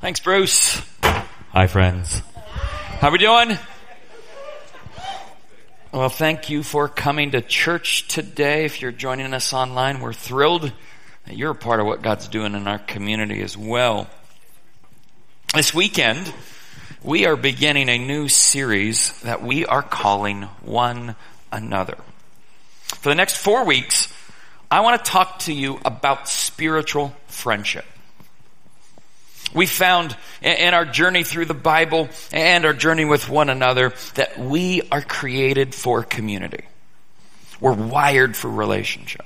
Thanks, Bruce. Hi, friends. How we doing? Well, thank you for coming to church today. If you're joining us online, we're thrilled that you're a part of what God's doing in our community as well. This weekend, we are beginning a new series that we are calling One Another. For the next 4 weeks, I want to talk to you about spiritual friendship. We found in our journey through the Bible and our journey with one another that we are created for community. We're wired for relationship.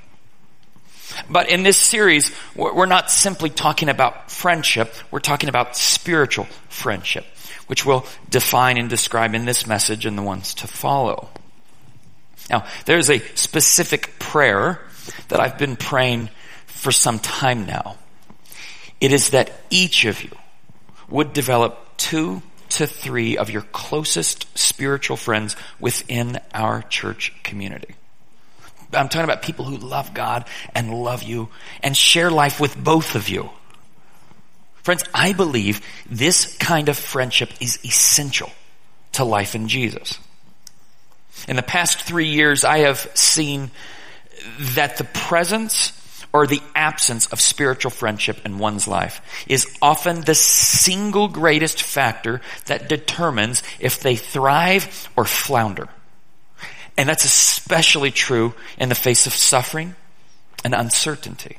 But in this series, we're not simply talking about friendship, we're talking about spiritual friendship, which we'll define and describe in this message and the ones to follow. Now, there's a specific prayer that I've been praying for some time now. It is that each of you would develop 2 to 3 of your closest spiritual friends within our church community. I'm talking about people who love God and love you and share life with both of you. Friends, I believe this kind of friendship is essential to life in Jesus. In the past 3 years, I have seen that the presence or the absence of spiritual friendship in one's life is often the single greatest factor that determines if they thrive or flounder. And that's especially true in the face of suffering and uncertainty.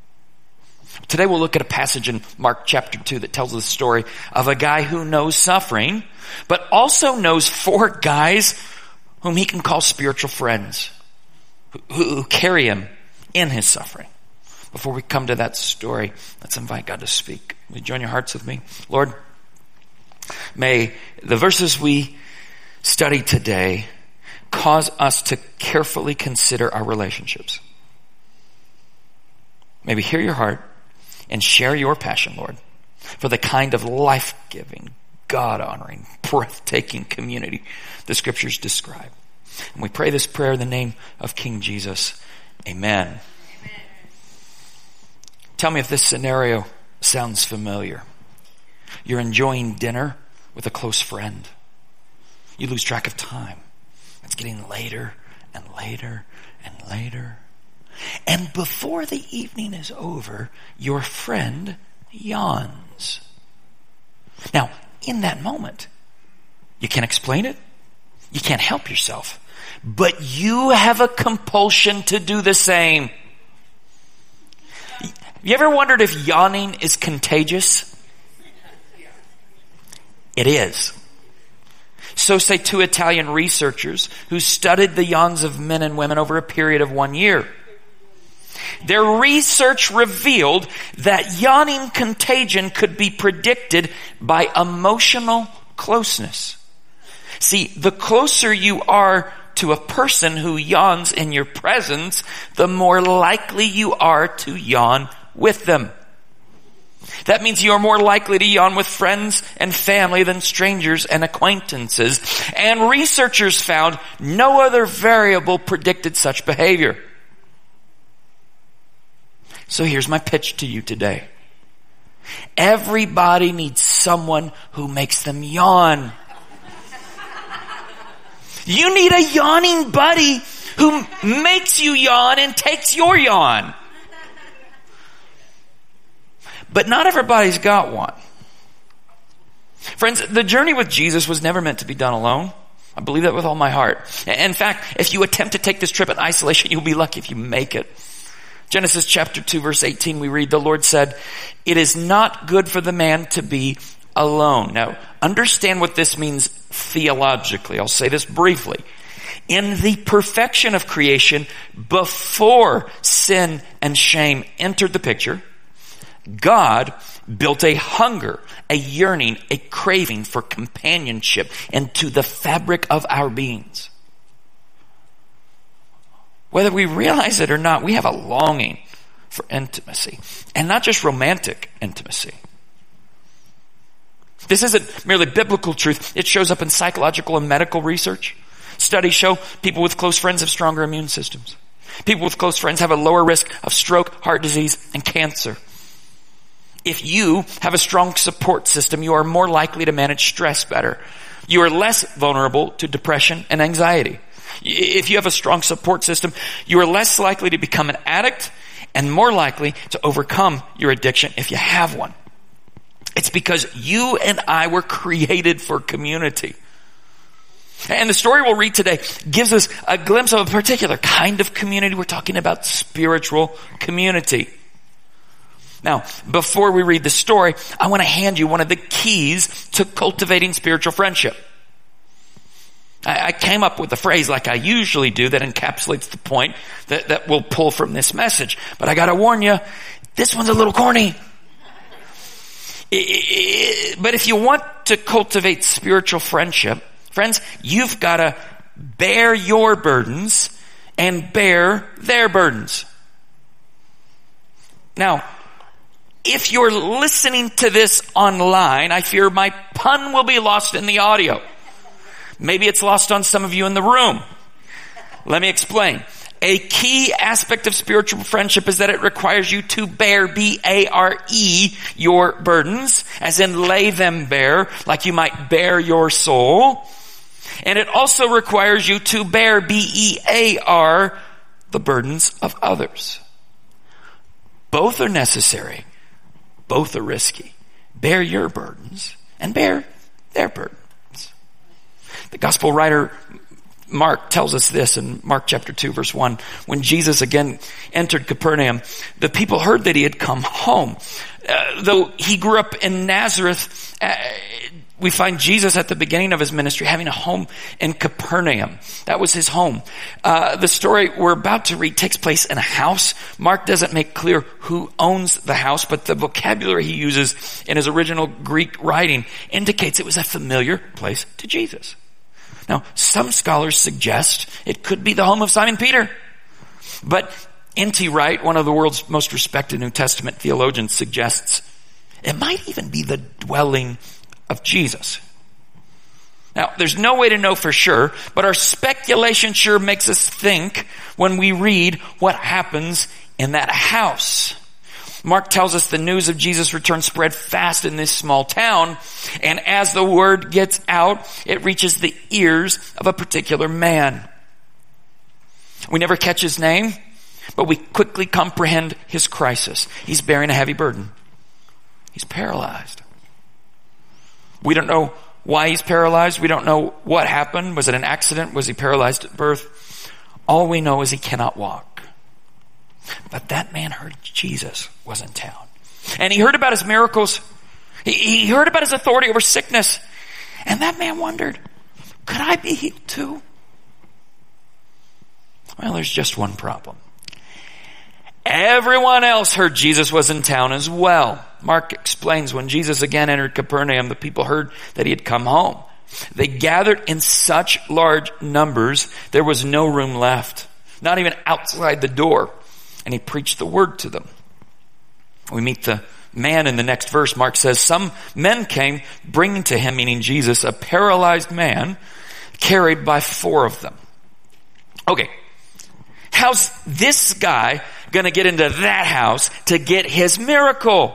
Today we'll look at a passage in Mark chapter 2 that tells the story of a guy who knows suffering, but also knows 4 guys whom he can call spiritual friends, who carry him in his suffering. Before we come to that story, let's invite God to speak. Will you join your hearts with me? Lord, may the verses we study today cause us to carefully consider our relationships. May we hear your heart and share your passion, Lord, for the kind of life-giving, God-honoring, breathtaking community the Scriptures describe. And we pray this prayer in the name of King Jesus. Amen. Tell me if this scenario sounds familiar. You're enjoying dinner with a close friend. You lose track of time. It's getting later and later and later. And before the evening is over, your friend yawns. Now, in that moment, you can't explain it. You can't help yourself. But you have a compulsion to do the same. You ever wondered if yawning is contagious? It is. So say 2 Italian researchers who studied the yawns of men and women over a period of 1 year. Their research revealed that yawning contagion could be predicted by emotional closeness. See, the closer you are to a person who yawns in your presence, the more likely you are to yawn with them. That means you are more likely to yawn with friends and family than strangers and acquaintances. And researchers found no other variable predicted such behavior. So here's my pitch to you today. Everybody needs someone who makes them yawn. You need a yawning buddy who makes you yawn and takes your yawn. But not everybody's got one. Friends, the journey with Jesus was never meant to be done alone. I believe that with all my heart. In fact, if you attempt to take this trip in isolation, you'll be lucky if you make it. Genesis chapter 2 verse 18, we read, the Lord said, "It is not good for the man to be alone." Now, understand what this means theologically. I'll say this briefly. In the perfection of creation, before sin and shame entered the picture, God built a hunger, a yearning, a craving for companionship into the fabric of our beings. Whether we realize it or not, we have a longing for intimacy, and not just romantic intimacy. This isn't merely biblical truth. It shows up in psychological and medical research. Studies show people with close friends have stronger immune systems. People with close friends have a lower risk of stroke, heart disease, and cancer. If you have a strong support system, you are more likely to manage stress better. You are less vulnerable to depression and anxiety. If you have a strong support system, you are less likely to become an addict and more likely to overcome your addiction if you have one. It's because you and I were created for community. And the story we'll read today gives us a glimpse of a particular kind of community. We're talking about spiritual community. Now, before we read the story, I want to hand you one of the keys to cultivating spiritual friendship. I came up with a phrase like I usually do that encapsulates the point that we'll pull from this message. But I gotta warn you, this one's a little corny. But if you want to cultivate spiritual friendship, friends, you've got to bear your burdens and bear their burdens. Now, if you're listening to this online, I fear my pun will be lost in the audio. Maybe it's lost on some of you in the room. Let me explain. A key aspect of spiritual friendship is that it requires you to bear, B-A-R-E, your burdens, as in lay them bare, like you might bear your soul. And it also requires you to bear, B-E-A-R, the burdens of others. Both are necessary. Both are risky. Bear your burdens and bear their burdens. The gospel writer Mark tells us this in Mark chapter 2 verse 1. When Jesus again entered Capernaum, the people heard that he had come home. Though he grew up in Nazareth, we find Jesus at the beginning of his ministry having a home in Capernaum. That was his home. The story we're about to read takes place in a house. Mark doesn't make clear who owns the house, but the vocabulary he uses in his original Greek writing indicates it was a familiar place to Jesus. Now, some scholars suggest it could be the home of Simon Peter. But N.T. Wright, one of the world's most respected New Testament theologians, suggests it might even be the dwelling of Jesus. Now, there's no way to know for sure, but our speculation sure makes us think when we read what happens in that house. Mark tells us the news of Jesus' return spread fast in this small town, and as the word gets out, it reaches the ears of a particular man. We never catch his name, but we quickly comprehend his crisis. He's bearing a heavy burden. He's paralyzed. We don't know why he's paralyzed. We don't know what happened. Was it an accident? Was he paralyzed at birth? All we know is he cannot walk. But that man heard Jesus was in town. And he heard about his miracles. He heard about his authority over sickness. And that man wondered, could I be healed too? Well, there's just one problem. Everyone else heard Jesus was in town as well. Mark explains when Jesus again entered Capernaum, the people heard that he had come home. They gathered in such large numbers, there was no room left, not even outside the door. And he preached the word to them. We meet the man in the next verse. Mark says, some men came bringing to him, meaning Jesus, a paralyzed man carried by 4 of them. Okay, how's this guy going to get into that house to get his miracle?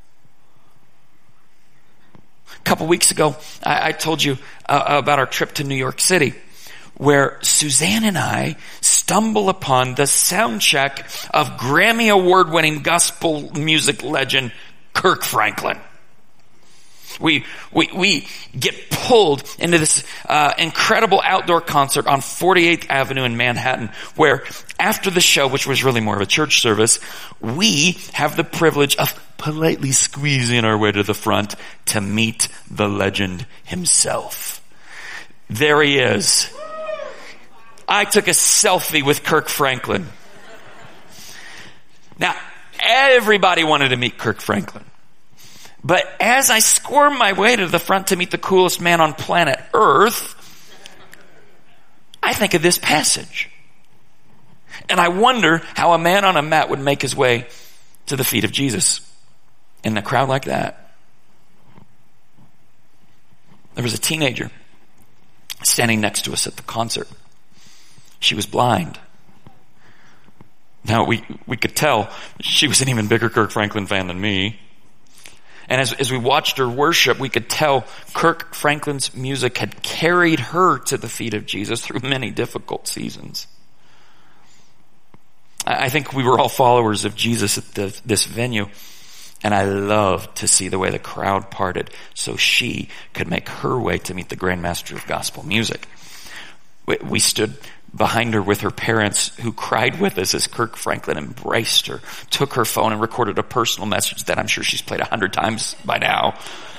A couple weeks ago, I told you about our trip to New York City, where Suzanne and I stumble upon the sound check of Grammy award-winning gospel music legend Kirk Franklin. We get pulled into this incredible outdoor concert on 48th Avenue in Manhattan, where after the show, which was really more of a church service, we have the privilege of politely squeezing our way to the front to meet the legend himself. There he is. I took a selfie with Kirk Franklin. Now, everybody wanted to meet Kirk Franklin. But as I squirm my way to the front to meet the coolest man on planet Earth, I think of this passage. And I wonder how a man on a mat would make his way to the feet of Jesus in a crowd like that. There was a teenager standing next to us at the concert. She was blind. Now, we could tell she was an even bigger Kirk Franklin fan than me. And as we watched her worship, we could tell Kirk Franklin's music had carried her to the feet of Jesus through many difficult seasons. I think we were all followers of Jesus at this venue, and I loved to see the way the crowd parted so she could make her way to meet the Grand Master of Gospel Music. We stood behind her with her parents, who cried with us as Kirk Franklin embraced her, took her phone and recorded a personal message that I'm sure she's played 100 times by now.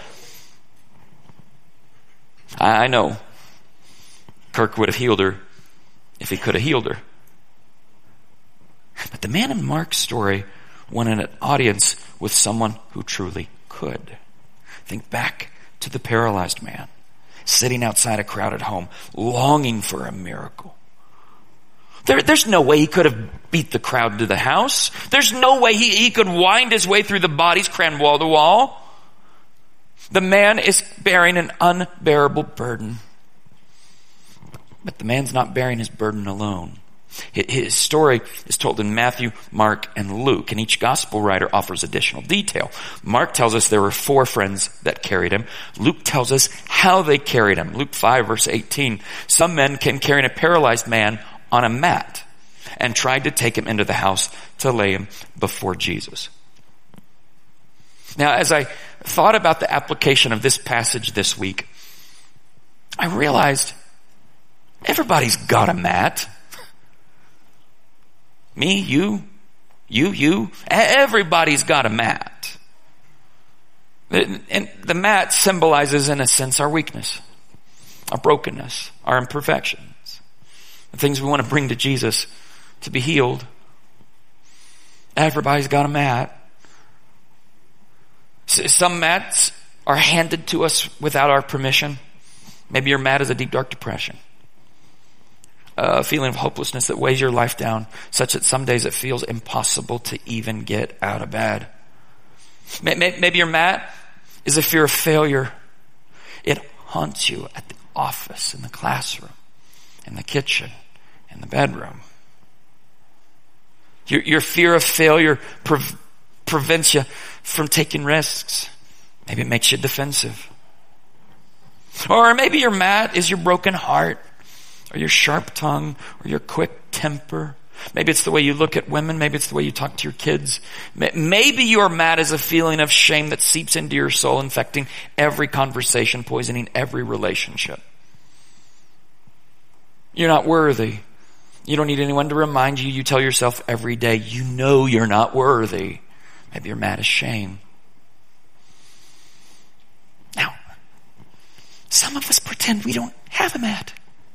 I know Kirk would have healed her if he could have healed her. But the man in Mark's story wanted an audience with someone who truly could. Think back to the paralyzed man, sitting outside a crowded home, longing for a miracle. There's no way he could have beat the crowd to the house. There's no way he could wind his way through the bodies crammed wall to wall. The man is bearing an unbearable burden. But the man's not bearing his burden alone. His story is told in Matthew, Mark, and Luke, and each gospel writer offers additional detail. Mark tells us there were 4 friends that carried him. Luke tells us how they carried him. Luke 5, verse 18. Some men came carrying a paralyzed man on a mat and tried to take him into the house to lay him before Jesus. Now, as I thought about the application of this passage this week, I realized everybody's got a mat. Me, you. Everybody's got a mat. And the mat symbolizes, in a sense, our weakness, our brokenness, our imperfections, the things we want to bring to Jesus to be healed. Everybody's got a mat. Some mats are handed to us without our permission. Maybe your mat is a deep, dark depression. A feeling of hopelessness that weighs your life down, such that some days it feels impossible to even get out of bed. Maybe your mat is a fear of failure. It haunts you at the office, in the classroom, in the kitchen, in the bedroom. Your fear of failure prevents you from taking risks. Maybe it makes you defensive. Or maybe your mat is your broken heart, or your sharp tongue, or your quick temper. Maybe it's the way you look at women. Maybe it's the way you talk to your kids. Maybe your mat is a feeling of shame that seeps into your soul, infecting every conversation, poisoning every relationship. You're not worthy. You don't need anyone to remind you. You tell yourself every day, you know you're not worthy. Maybe your mat is shame. Now, some of us pretend we don't have a mat.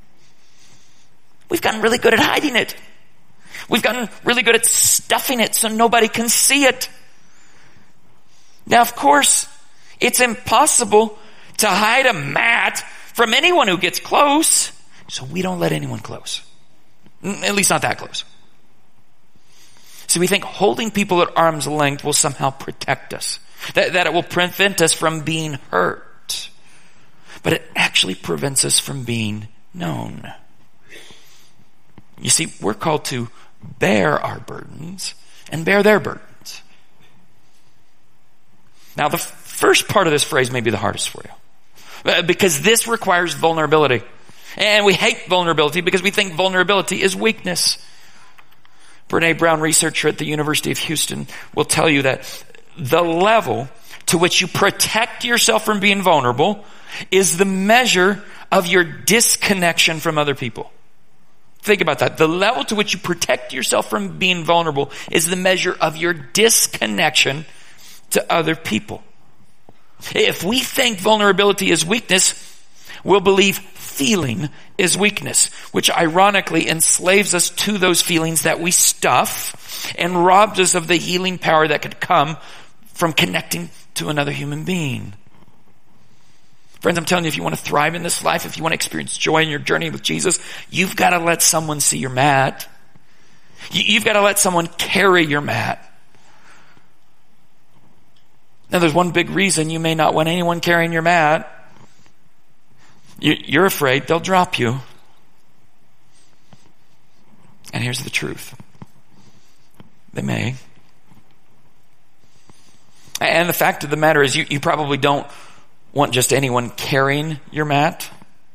We've gotten really good at hiding it. We've gotten really good at stuffing it so nobody can see it. Now, of course, it's impossible to hide a mat from anyone who gets close, so we don't let anyone close. At least not that close. So we think holding people at arm's length will somehow protect us, that it will prevent us from being hurt. But it actually prevents us from being known. You see, we're called to bear our burdens and bear their burdens. Now, the first part of this phrase may be the hardest for you, because this requires vulnerability. And we hate vulnerability because we think vulnerability is weakness. Brene Brown, researcher at the University of Houston, will tell you that the level to which you protect yourself from being vulnerable is the measure of your disconnection from other people. Think about that. The level to which you protect yourself from being vulnerable is the measure of your disconnection to other people. If we think vulnerability is weakness, we'll believe feeling is weakness, which ironically enslaves us to those feelings that we stuff and robs us of the healing power that could come from connecting to another human being. Friends, I'm telling you, if you want to thrive in this life, if you want to experience joy in your journey with Jesus, you've got to let someone see your mat. You've got to let someone carry your mat. Now, there's one big reason you may not want anyone carrying your mat. You're afraid they'll drop you. And here's the truth. They may. And the fact of the matter is you probably don't want just anyone carrying your mat.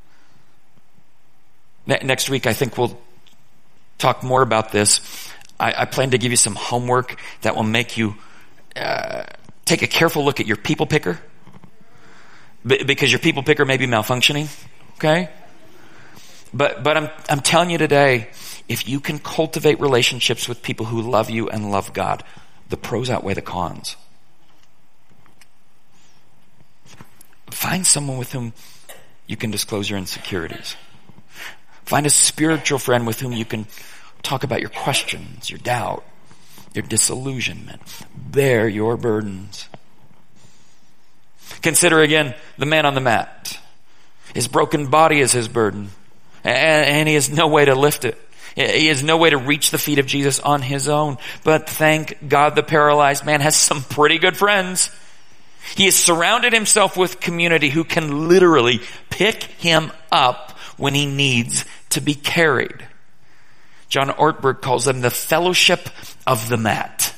Next week, I think we'll talk more about this. I plan to give you some homework that will make you take a careful look at your people picker, because your people picker may be malfunctioning. Okay, but I'm telling you today, if you can cultivate relationships with people who love you and love God, the pros outweigh the cons. Find someone with whom you can disclose your insecurities. Find a spiritual friend with whom you can talk about your questions, your doubt, your disillusionment. Bear your burdens. Consider again the man on the mat. His broken body is his burden, and he has no way to lift it. He has no way to reach the feet of Jesus on his own. But thank God the paralyzed man has some pretty good friends. He has surrounded himself with community who can literally pick him up when he needs to be carried. John Ortberg calls them the fellowship of the mat.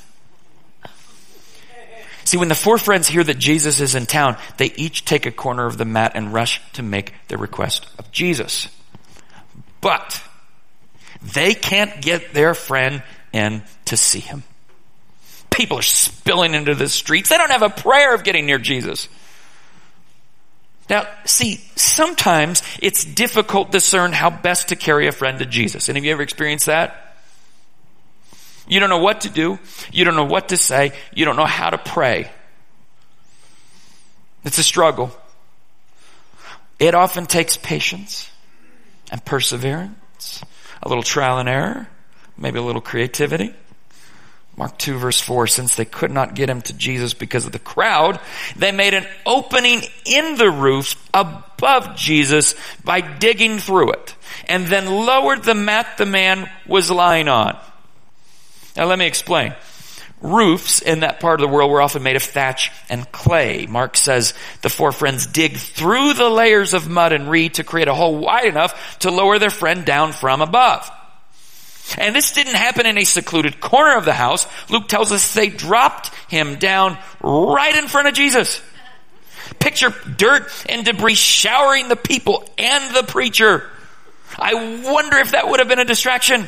See, when the four friends hear that Jesus is in town, they each take a corner of the mat and rush to make their request of Jesus. But they can't get their friend in to see him. People are spilling into the streets. They don't have a prayer of getting near Jesus. Now, see, sometimes it's difficult to discern how best to carry a friend to Jesus. Any of you ever experienced that? You don't know what to do. You don't know what to say. You don't know how to pray. It's a struggle. It often takes patience and perseverance, a little trial and error, maybe a little creativity. Mark 2 verse 4, since they could not get him to Jesus because of the crowd, they made an opening in the roof above Jesus by digging through it, and then lowered the mat the man was lying on. Now let me explain. Roofs in that part of the world were often made of thatch and clay. Mark says the four friends dig through the layers of mud and reed to create a hole wide enough to lower their friend down from above. And this didn't happen in a secluded corner of the house. Luke tells us they dropped him down right in front of Jesus. Picture dirt and debris showering the people and the preacher. I wonder if that would have been a distraction.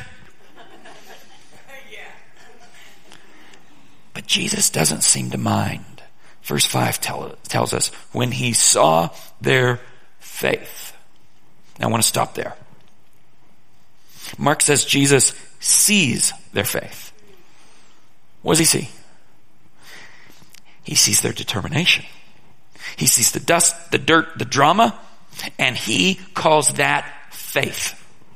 But Jesus doesn't seem to mind. Verse 5 tells us, when he saw their faith. Now I want to stop there. Mark says Jesus sees their faith. What does he see? He sees their determination. He sees the dust, the dirt, the drama, and he calls that faith.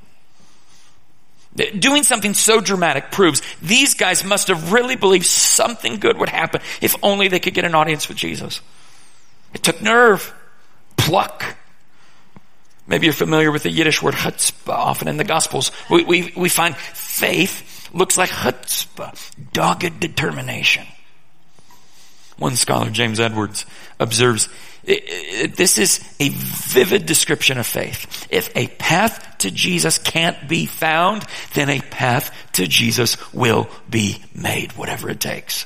Doing something so dramatic proves these guys must have really believed something good would happen if only they could get an audience with Jesus. It took nerve, pluck. Maybe you're familiar with the Yiddish word chutzpah. Often in the Gospels, we find faith looks like chutzpah, dogged determination. One scholar, James Edwards, observes, this is a vivid description of faith. If a path to Jesus can't be found, then a path to Jesus will be made, whatever it takes.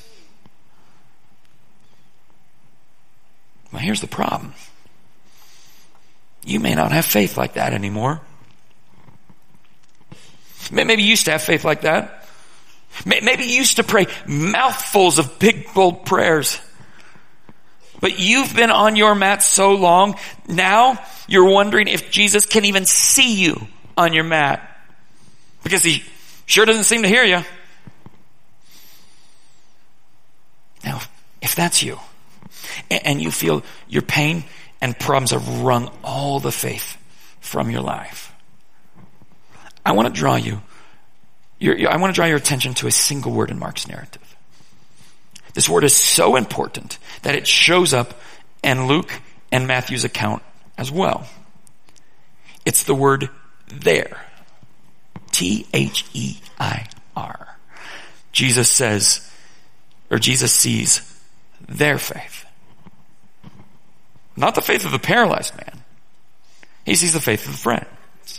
Well, here's the problem. You may not have faith like that anymore. Maybe you used to have faith like that. Maybe you used to pray mouthfuls of big, bold prayers. But you've been on your mat so long, now you're wondering if Jesus can even see you on your mat. Because he sure doesn't seem to hear you. Now, if that's you, and you feel your pain and problems have wrung all the faith from your life, I want to draw your attention to a single word in Mark's narrative. This word is so important that it shows up in Luke and Matthew's account as well. It's the word there. Their. Jesus sees their faith. Not the faith of the paralyzed man. He sees the faith of the friends.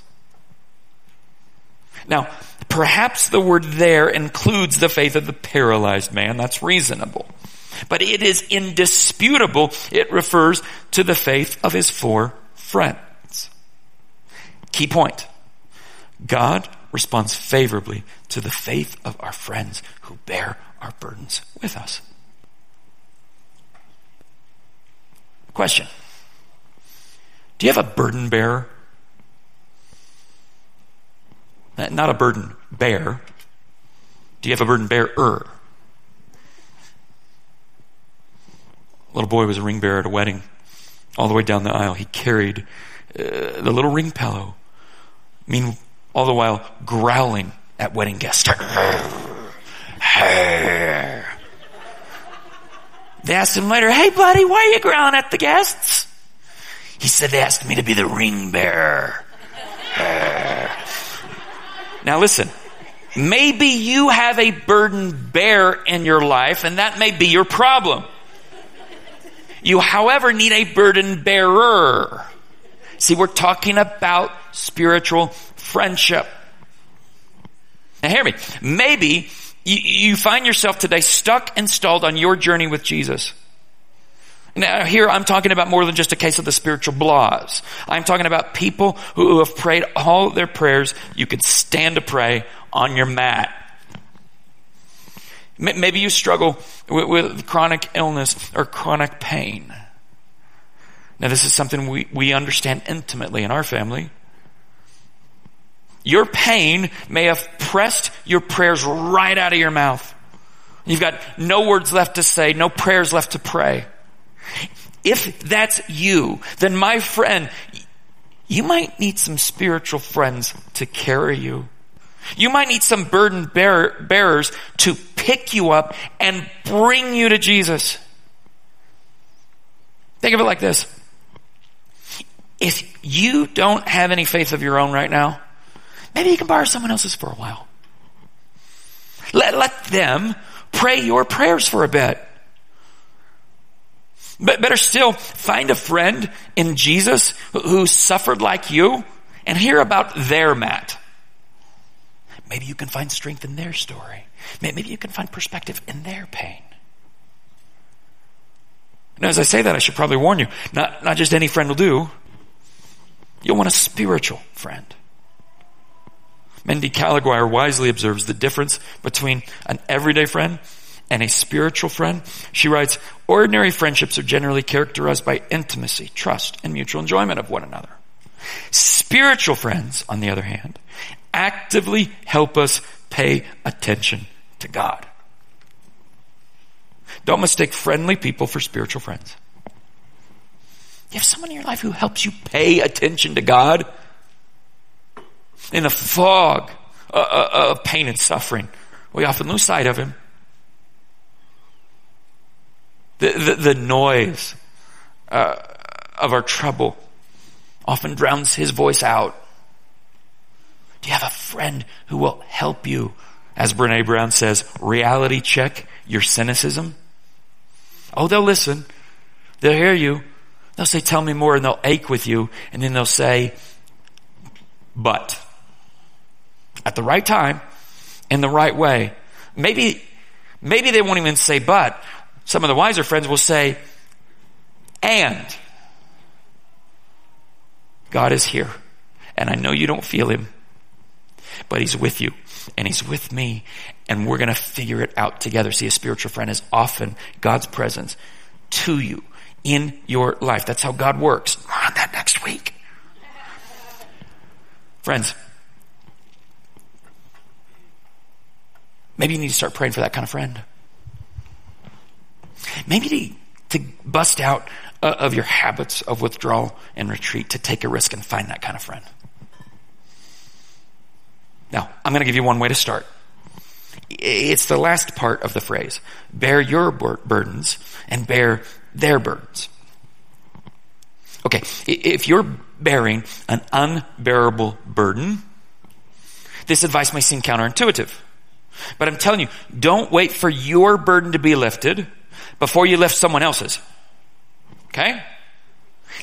Now, perhaps the word there includes the faith of the paralyzed man. That's reasonable. But it is indisputable. It refers to the faith of his 4 friends. Key point. God responds favorably to the faith of our friends who bear our burdens with us. Question. Do you have a burden bearer? Not a burden bear. Do you have a burden bearer? A little boy was a ring bearer at a wedding. All the way down the aisle, he carried the little ring pillow. All the while growling at wedding guests. They asked him later, "Hey buddy, why are you growling at the guests?" He said, "They asked me to be the ring bearer." Now listen, maybe you have a burden bearer in your life, and that may be your problem. You, however, need a burden bearer. See, we're talking about spiritual friendship. Now hear me. Maybe you find yourself today stuck and stalled on your journey with Jesus. Now here I'm talking about more than just a case of the spiritual blahs. I'm talking about people who have prayed all their prayers you could stand to pray on your mat. Maybe you struggle with chronic illness or chronic pain. Now this is something we understand intimately in our family. Your pain may have pressed your prayers right out of your mouth. You've got no words left to say, no prayers left to pray. If that's you, then my friend, you might need some spiritual friends to carry you. You might need some burden bearers to pick you up and bring you to Jesus. Think of it like this. If you don't have any faith of your own right now, maybe you can borrow someone else's for a while. Let them pray your prayers for a bit. But better still, find a friend in Jesus who suffered like you and hear about their mat. Maybe you can find strength in their story. Maybe you can find perspective in their pain. Now, as I say that, I should probably warn you, not just any friend will do. You'll want a spiritual friend. Mindy Caliguire wisely observes the difference between an everyday friend and a spiritual friend. She writes, ordinary friendships are generally characterized by intimacy, trust, and mutual enjoyment of one another. Spiritual friends, on the other hand, actively help us pay attention to God. Don't mistake friendly people for spiritual friends. You have someone in your life who helps you pay attention to God in the fog of pain and suffering. We often lose sight of him. The noise of our trouble often drowns his voice out. Do you have a friend who will help you, as Brene Brown says, reality check your cynicism? Oh, they'll listen. They'll hear you. They'll say, tell me more, and they'll ache with you. And then they'll say, but. At the right time, in the right way. Maybe they won't even say but. Some of the wiser friends will say, and. God is here. And I know you don't feel him. But he's with you. And he's with me. And we're going to figure it out together. See, a spiritual friend is often God's presence to you in your life. That's how God works. More on that next week. Friends, maybe you need to start praying for that kind of friend. Maybe to bust out of your habits of withdrawal and retreat, to take a risk and find that kind of friend. Now, I'm going to give you one way to start. It's the last part of the phrase. Bear your burdens and bear their burdens. Okay, if you're bearing an unbearable burden, this advice may seem counterintuitive. But I'm telling you, don't wait for your burden to be lifted before you lift someone else's. Okay?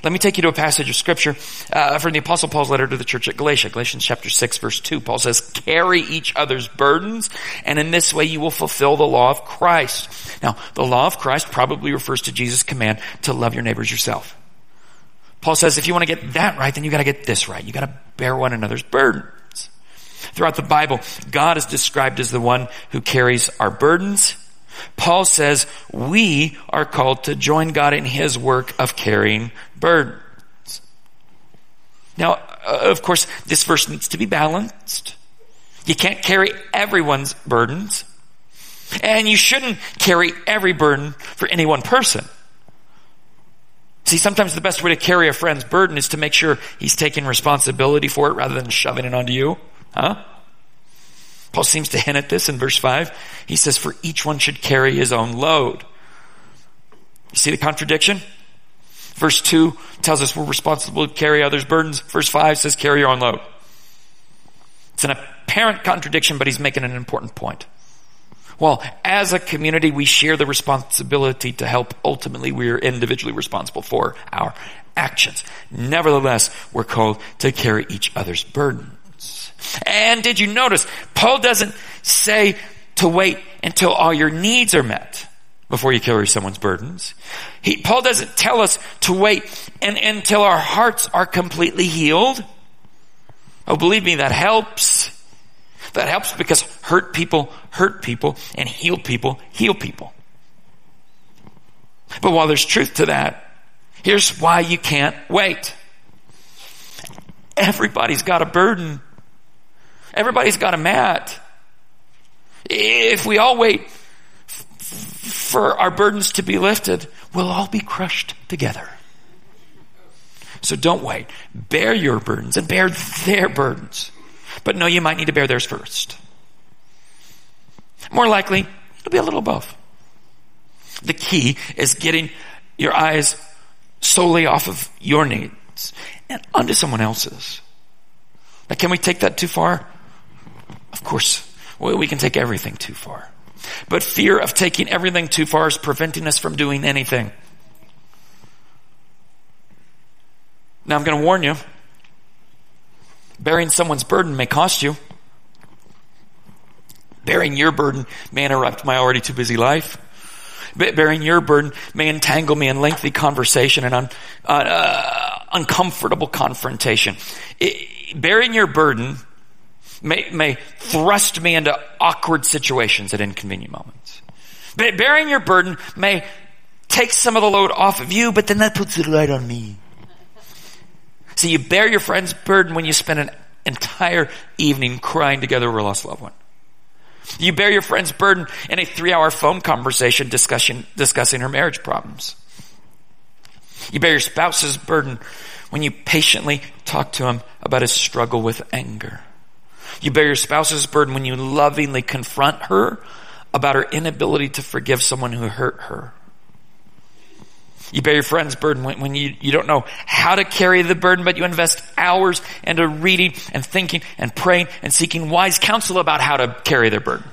Let me take you to a passage of scripture from the Apostle Paul's letter to the church at Galatia. Galatians chapter 6, verse 2. Paul says, carry each other's burdens, and in this way you will fulfill the law of Christ. Now, the law of Christ probably refers to Jesus' command to love your neighbors yourself. Paul says, if you want to get that right, then you got to get this right. You got to bear one another's burdens. Throughout the Bible, God is described as the one who carries our burdens. Paul says we are called to join God in his work of carrying burdens. Now, of course, this verse needs to be balanced. You can't carry everyone's burdens, and you shouldn't carry every burden for any one person. See, sometimes the best way to carry a friend's burden is to make sure he's taking responsibility for it rather than shoving it onto you. Huh? Paul seems to hint at this in verse 5. He says, for each one should carry his own load. You see the contradiction? Verse 2 tells us we're responsible to carry others' burdens. Verse 5 says, carry your own load. It's an apparent contradiction, but he's making an important point. Well, as a community, we share the responsibility to help. Ultimately, we are individually responsible for our actions. Nevertheless, we're called to carry each other's burdens. And did you notice, Paul doesn't say to wait until all your needs are met before you carry someone's burdens. Paul doesn't tell us to wait until our hearts are completely healed. Oh, believe me, that helps. That helps because hurt people, and heal people, heal people. But while there's truth to that, here's why you can't wait. Everybody's got a burden. Everybody's got a mat. If we all wait for our burdens to be lifted, we'll all be crushed together. So don't wait. Bear your burdens and bear their burdens. But no, you might need to bear theirs first. More likely, it'll be a little both. The key is getting your eyes solely off of your needs and onto someone else's. Now, can we take that too far? Of course, we can take everything too far. But fear of taking everything too far is preventing us from doing anything. Now, I'm going to warn you. Bearing someone's burden may cost you. Bearing your burden may interrupt my already too busy life. Bearing your burden may entangle me in lengthy conversation and uncomfortable confrontation. Bearing your burden may thrust me into awkward situations at inconvenient moments. Bearing your burden may take some of the load off of you, but then that puts it right on me. See, you bear your friend's burden when you spend an entire evening crying together over a lost loved one. You bear your friend's burden in a 3-hour phone conversation discussing her marriage problems. You bear your spouse's burden when you patiently talk to him about his struggle with anger. You bear your spouse's burden when you lovingly confront her about her inability to forgive someone who hurt her. You bear your friend's burden when you don't know how to carry the burden, but you invest hours into reading and thinking and praying and seeking wise counsel about how to carry their burden.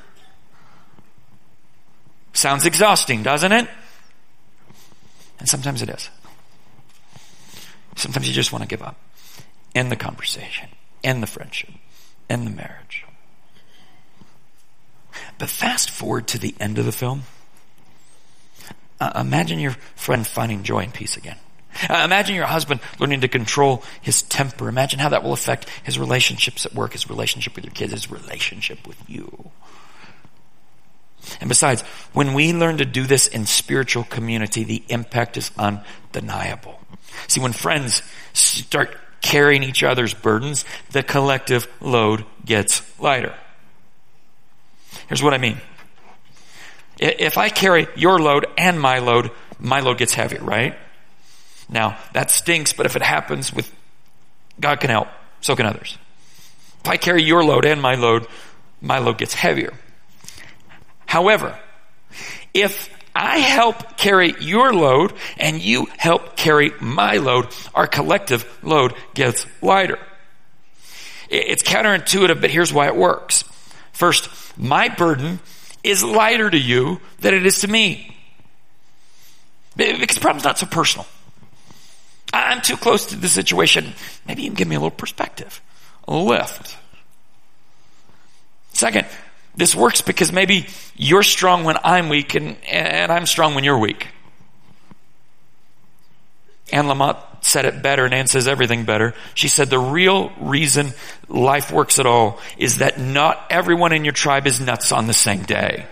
Sounds exhausting, doesn't it? And sometimes it is. Sometimes you just want to give up. End the conversation. End the friendship. End the marriage. But fast forward to the end of the film. Imagine your friend finding joy and peace again. Imagine your husband learning to control his temper. Imagine how that will affect his relationships at work, his relationship with your kids, his relationship with you. And besides, when we learn to do this in spiritual community, the impact is undeniable. See, when friends start carrying each other's burdens, the collective load gets lighter. Here's what I mean. If I carry your load and my load gets heavier, right? Now, that stinks, but if it happens with God can help, so can others. If I carry your load and my load gets heavier. However, if I help carry your load and you help carry my load, our collective load gets lighter. It's counterintuitive, but here's why it works. First, my burden is lighter to you than it is to me. Because the problem's not so personal. I'm too close to the situation. Maybe you can give me a little perspective, a lift. Second, this works because maybe you're strong when I'm weak and I'm strong when you're weak. Anne Lamott said it better, and Anne says everything better. She said the real reason life works at all is that not everyone in your tribe is nuts on the same day.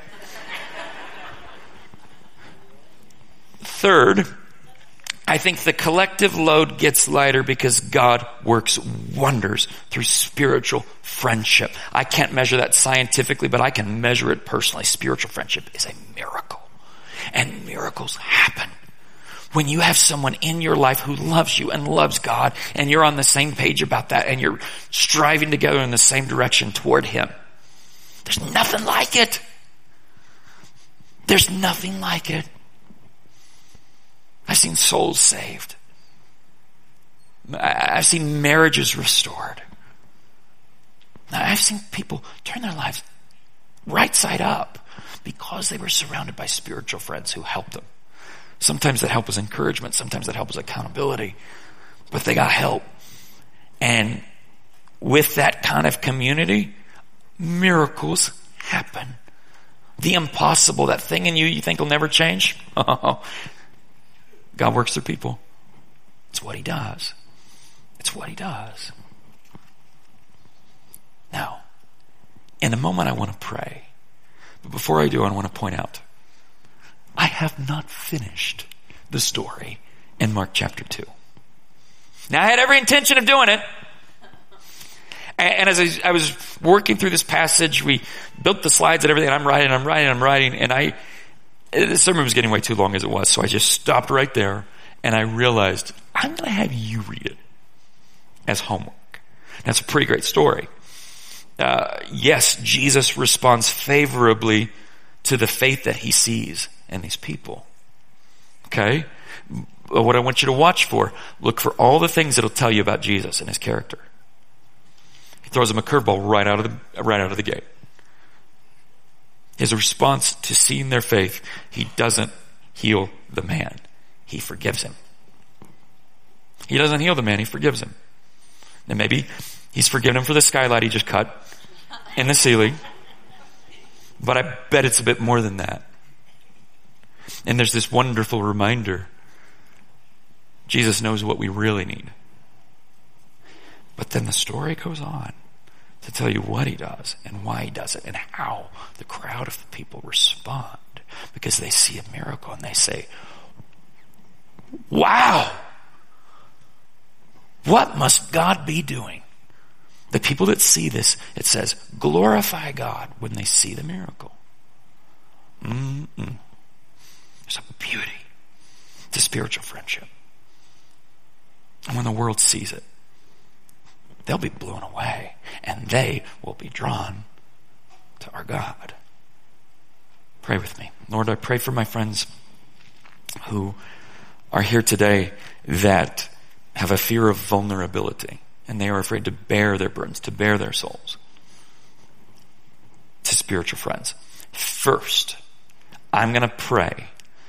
Third, I think the collective load gets lighter because God works wonders through spiritual friendship. I can't measure that scientifically, but I can measure it personally. Spiritual friendship is a miracle. And miracles happen when you have someone in your life who loves you and loves God, and you're on the same page about that, and you're striving together in the same direction toward Him. There's nothing like it. There's nothing like it. I've seen souls saved. I've seen marriages restored. I've seen people turn their lives right side up because they were surrounded by spiritual friends who helped them. Sometimes that help was encouragement. Sometimes that help was accountability. But they got help. And with that kind of community, miracles happen. The impossible, that thing in you think will never change. God works through people. It's what He does. It's what He does. Now, in a moment I want to pray. But before I do, I want to point out, I have not finished the story in Mark chapter 2. Now, I had every intention of doing it. And as I was working through this passage, we built the slides and everything, and I'm writing, and the sermon was getting way too long as it was, so I just stopped right there, and I realized, I'm going to have you read it as homework. That's a pretty great story. Yes, Jesus responds favorably to the faith that He sees in these people. Okay? What I want you to watch for, look for all the things that'll tell you about Jesus and His character. He throws them a curveball right out of the gate. His response to seeing their faith, He doesn't heal the man. He forgives him. He doesn't heal the man, He forgives him. And maybe He's forgiven him for the skylight he just cut in the ceiling. But I bet it's a bit more than that. And there's this wonderful reminder. Jesus knows what we really need. But then the story goes on to tell you what He does and why He does it and how the crowd of people respond, because they see a miracle and they say, wow, what must God be doing? The people that see this, it says, glorify God when they see the miracle. There's a beauty to spiritual friendship. And when the world sees it, they'll be blown away, and they will be drawn to our God. Pray with me. Lord, I pray for my friends who are here today that have a fear of vulnerability, and they are afraid to bear their burdens, to bear their souls to spiritual friends. First, I'm going to pray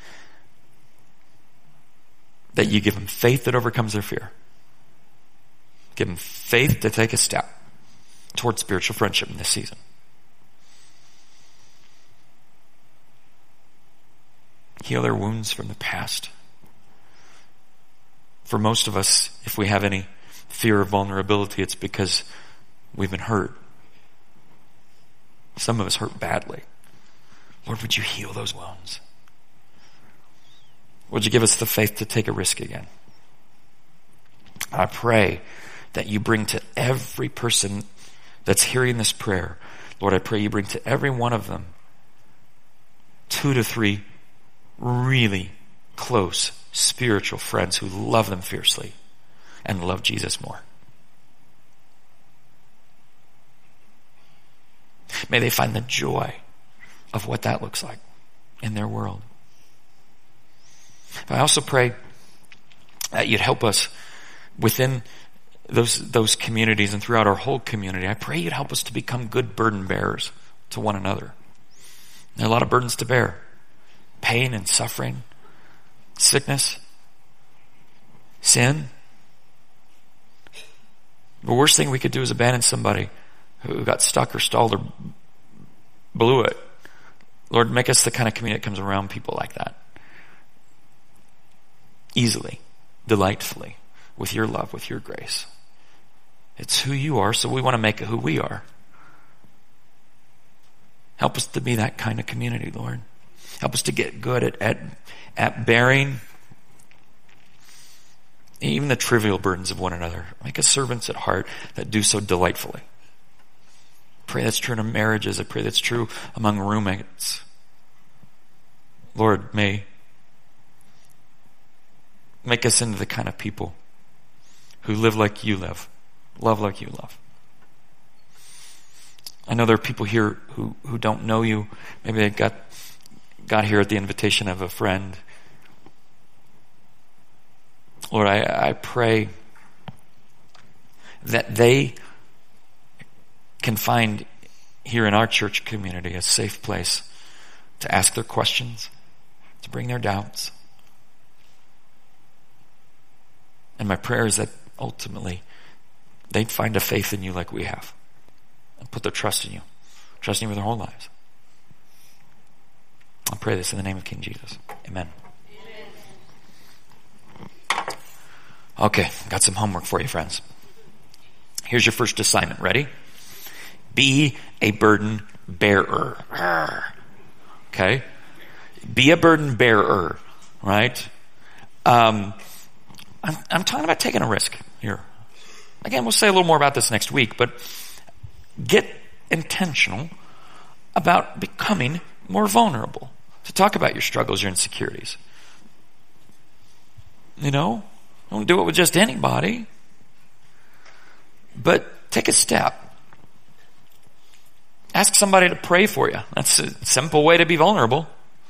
that you give them faith that overcomes their fear. Give them faith to take a step towards spiritual friendship in this season. Heal their wounds from the past. For most of us, if we have any fear of vulnerability, it's because we've been hurt. Some of us hurt badly. Lord, would you heal those wounds? Would you give us the faith to take a risk again? I pray that you bring to every person that's hearing this prayer, Lord, I pray you bring to every one of them 2 to 3 really close spiritual friends who love them fiercely and love Jesus more. May they find the joy of what that looks like in their world. I also pray that you'd help us within those communities and throughout our whole community. I pray you'd help us to become good burden bearers to one another. There are a lot of burdens to bear. Pain and suffering, sickness. sin. The worst thing we could do is abandon somebody who got stuck or stalled or blew it. Lord, make us the kind of community that comes around people like that. Easily, delightfully, with your love, with your grace. It's who you are, so we want to make it who we are. Help us to be that kind of community, Lord. Help us to get good at bearing even the trivial burdens of one another. Make us servants at heart that do so delightfully. Pray that's true in marriages. I pray that's true among roommates. Lord, make us into the kind of people who live like you live, love like you love. I know there are people here who don't know you. Maybe they got here at the invitation of a friend. Lord, I pray that they can find here in our church community a safe place to ask their questions, to bring their doubts. And my prayer is that ultimately they'd find a faith in you like we have and put their trust in you with their whole lives. I pray this in the name of King Jesus. Amen. Okay, got some homework for you, friends. Here's your first assignment. Ready? Be a burden bearer. Okay? Be a burden bearer, right? I'm talking about taking a risk here. Again, we'll say a little more about this next week, but get intentional about becoming more vulnerable. To talk about your struggles, your insecurities. You know? Don't do it with just anybody. But take a step. Ask somebody to pray for you. That's a simple way to be vulnerable.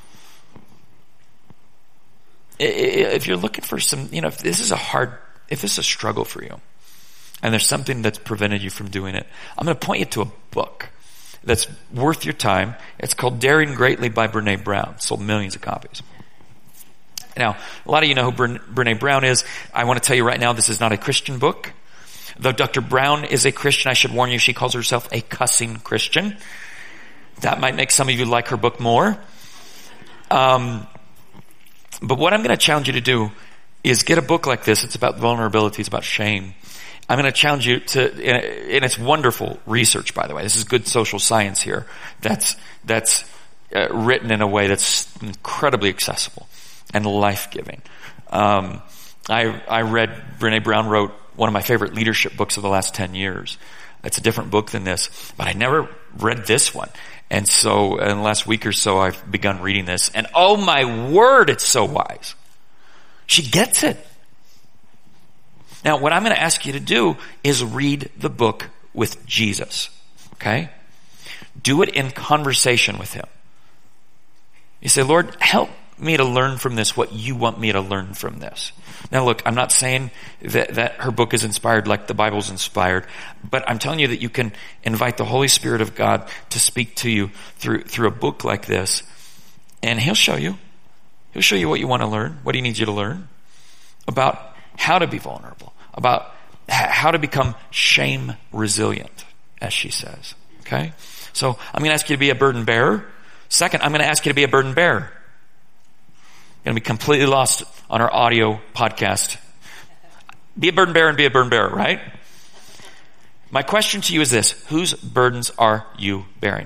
If you're looking for some, if this is a struggle for you, and there's something that's prevented you from doing it, I'm going to point you to a book that's worth your time. It's called Daring Greatly by Brene Brown. Sold millions of copies. Now, a lot of you know who Brene Brown is. I want to tell you right now, this is not a Christian book. Though Dr. Brown is a Christian, I should warn you, she calls herself a cussing Christian. That might make some of you like her book more. But what I'm going to challenge you to do is get a book like this. It's about vulnerability. It's about shame. I'm going to challenge you to, and it's wonderful research, by the way. This is good social science here. That's written in a way that's incredibly accessible and life-giving. I read, Brene Brown wrote one of my favorite leadership books of the last 10 years. It's a different book than this, but I never read this one. And so in the last week or so, I've begun reading this. And oh my word, it's so wise. She gets it. Now, what I'm going to ask you to do is read the book with Jesus. Okay? Do it in conversation with him. You say, Lord, help me to learn from this what you want me to learn from this. Now look, I'm not saying that her book is inspired like the Bible's inspired, but I'm telling you that you can invite the Holy Spirit of God to speak to you through a book like this, and he'll show you. He'll show you what you want to learn, what he needs you to learn, about how to be vulnerable, about how to become shame resilient, as she says. Okay? So I'm going to ask you to be a burden bearer. Second, I'm going to ask you to be a burden bearer. Going to be completely lost on our audio podcast. Be a burden bearer and be a burden bearer, right? My question to you is this: whose burdens are you bearing?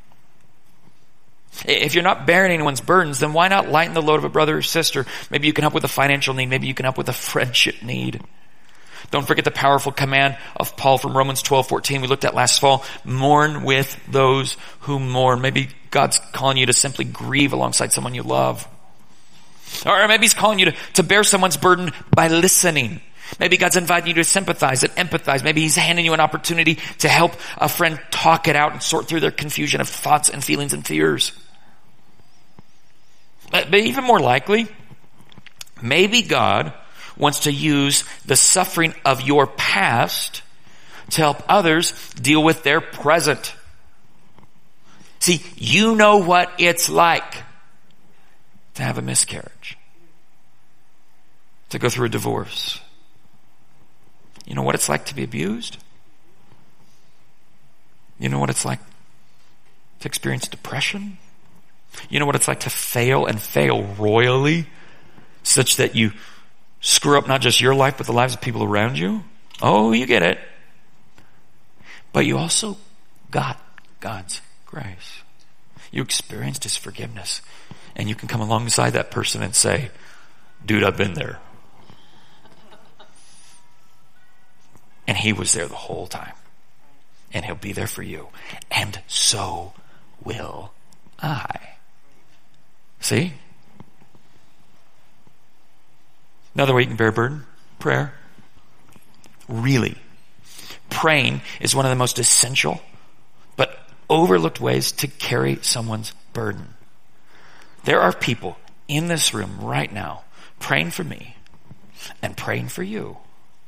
If you're not bearing anyone's burdens, then why not lighten the load of a brother or sister? Maybe you can help with a financial need. Maybe you can help with a friendship need. Don't forget the powerful command of Paul from Romans 12:14 we looked at last fall. Mourn with those who mourn. Maybe God's calling you to simply grieve alongside someone you love. Or maybe he's calling you to bear someone's burden by listening. Maybe God's inviting you to sympathize and empathize. Maybe he's handing you an opportunity to help a friend talk it out and sort through their confusion of thoughts and feelings and fears. But even more likely, maybe God wants to use the suffering of your past to help others deal with their present. See, you know what it's like to have a miscarriage, to go through a divorce. You know what it's like to be abused? You know what it's like to experience depression? You know what it's like to fail and fail royally, such that you screw up not just your life, but the lives of people around you? Oh, you get it. But you also got God's grace. You experienced His forgiveness. And you can come alongside that person and say, dude, I've been there. And He was there the whole time. And He'll be there for you. And so will I. See? Another way you can bear a burden, prayer. Really. Praying is one of the most essential but overlooked ways to carry someone's burden. There are people in this room right now praying for me and praying for you.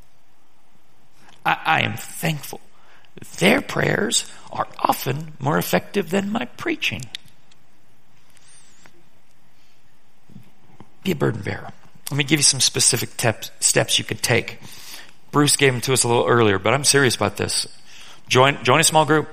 I am thankful. Their prayers are often more effective than my preaching. Be a burden bearer. Let me give you some specific steps you could take. Bruce gave them to us a little earlier, but I'm serious about this. Join a small group.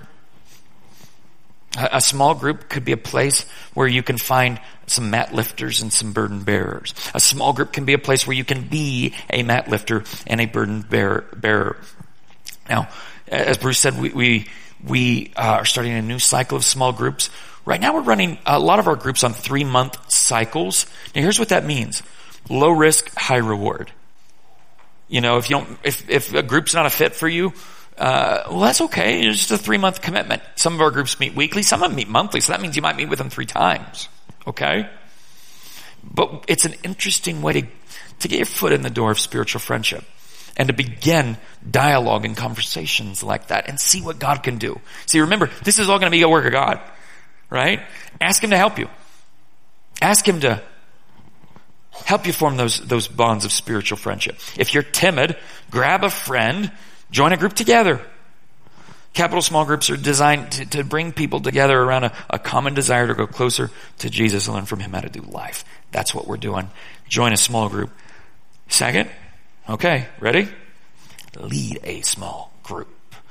A small group could be a place where you can find some mat lifters and some burden bearers. A small group can be a place where you can be a mat lifter and a burden bearer. Now, as Bruce said, we are starting a new cycle of small groups. Right now we're running a lot of our groups on 3-month cycles. Now here's what that means. Low risk, high reward. You know, if a group's not a fit for you, well, that's okay. It's just a 3-month commitment. Some of our groups meet weekly, some of them meet monthly, so that means you might meet with them 3 times. Okay? But it's an interesting way to get your foot in the door of spiritual friendship and to begin dialogue and conversations like that and see what God can do. See, remember, this is all going to be a work of God, right? Ask Him to help you. Ask Him to help you form those bonds of spiritual friendship. If you're timid, grab a friend, join a group together. Capital small groups are designed to bring people together around a common desire to go closer to Jesus and learn from Him how to do life. That's what we're doing. Join a small group. Second, okay, ready? Lead a small group.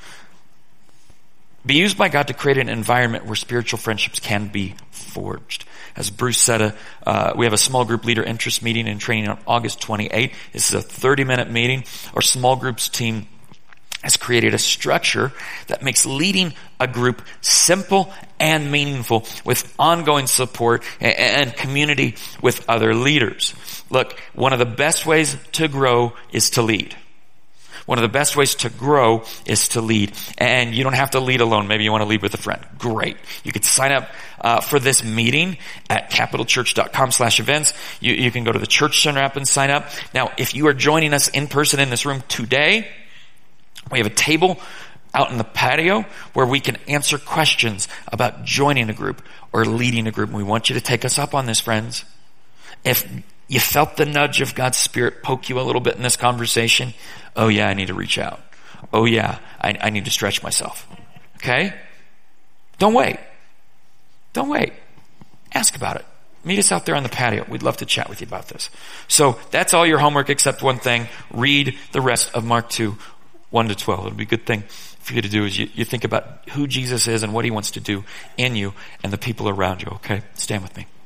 Be used by God to create an environment where spiritual friendships can be forged. As Bruce said, we have a small group leader interest meeting and training on August 28th. This is a 30-minute meeting. Our small groups team has created a structure that makes leading a group simple and meaningful with ongoing support and community with other leaders. Look, one of the best ways to grow is to lead. One of the best ways to grow is to lead. And you don't have to lead alone. Maybe you want to lead with a friend. Great. You can sign up for this meeting at capitalchurch.com/events. You can go to the Church Center app and sign up. Now, if you are joining us in person in this room today, we have a table out in the patio where we can answer questions about joining a group or leading a group. And we want you to take us up on this, friends. If you felt the nudge of God's Spirit poke you a little bit in this conversation, oh yeah, I need to reach out. Oh yeah, I need to stretch myself. Okay? Don't wait. Don't wait. Ask about it. Meet us out there on the patio. We'd love to chat with you about this. So that's all your homework except one thing. Read the rest of Mark 2, 1-12. It'll be a good thing for you to do as you think about who Jesus is and what He wants to do in you and the people around you. Okay? Stand with me.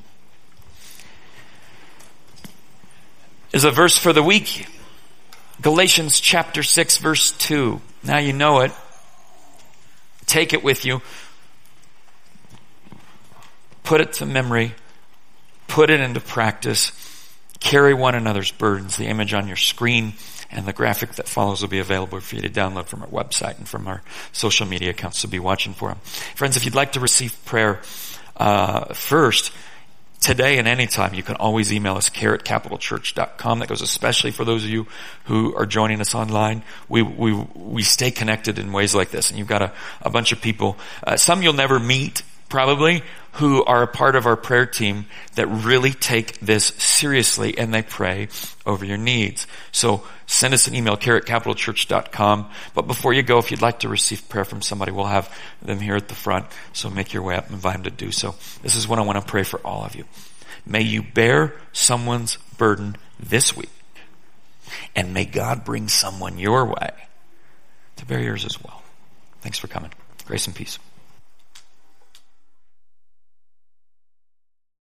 Is a verse for the week. Galatians chapter 6 verse 2. Now you know it. Take it with you. Put it to memory. Put it into practice. Carry one another's burdens. The image on your screen and the graphic that follows will be available for you to download from our website and from our social media accounts, so be watching for them. Friends, if you'd like to receive prayer first, today and anytime, you can always email us, care@capitalchurch.com. That goes especially for those of you who are joining us online. We stay connected in ways like this, and you've got a bunch of people, some you'll never meet probably, who are a part of our prayer team that really take this seriously and they pray over your needs. So send us an email, care@capitalchurch.com. But before you go, if you'd like to receive prayer from somebody, we'll have them here at the front. So make your way up and invite them to do so. This is what I want to pray for all of you. May you bear someone's burden this week And may God bring someone your way to bear yours as well. Thanks for coming. Grace and peace.